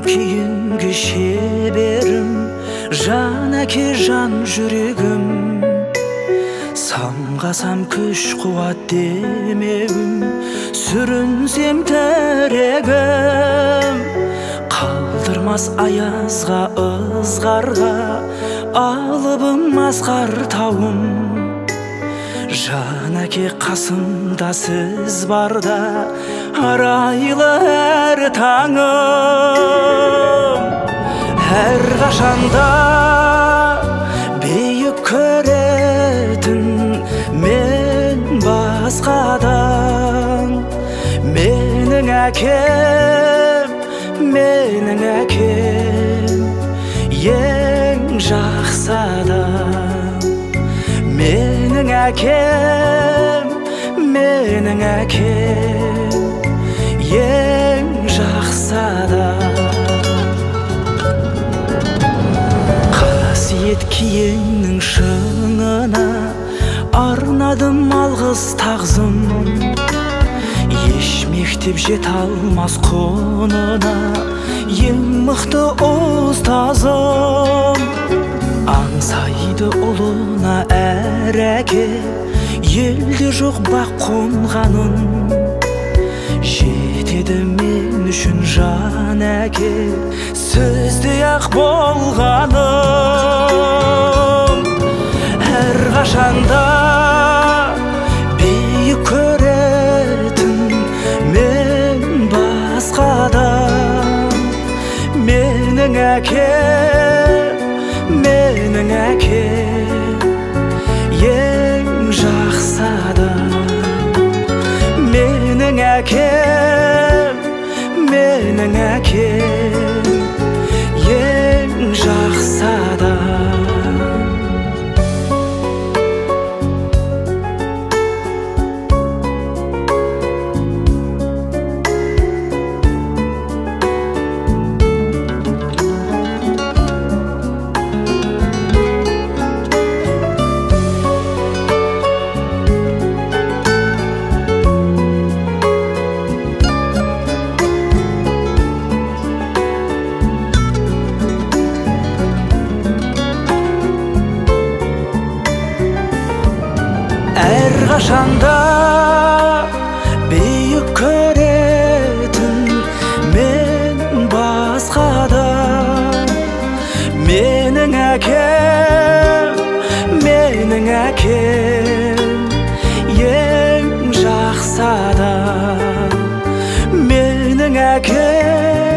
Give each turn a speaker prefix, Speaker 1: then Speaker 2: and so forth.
Speaker 1: күйінгі шеберім, жан әке жан жүрегім. Самғасам күш қуат демеуім, сүрінсем тірегім. Қалдырмас аязға ызғарға, алыбым асқар тауым. Жан әке қасымда сіз барда, арайлы әр таңым. Әр қашанда бейік көретін мен басқадан. Менің әкем, менің әкем, ең жақсы адам. Менің әкем, менің әкем, ең жақсы адам. Қасиет киеңнің шыңына арнадым алғыс тағзым. Еш мектеп жете алмас құнына, ең мықты ұстазым. Аңсайды ұлына әр әке, елде жоқ бақ қонғаным. Жетеді мен үшін жан әке, сізде ақ болғаным. Әр қашанда бейік көретін мен басқадан. Менің әкем, менің әкем, ең жақсы адам. Менің әкем, менің әкем, ең жақсы адам. Әр қашанда бейік көретін мен басқадан. Менің әкем, менің әкем, ең жақсы адам. Менің әкем,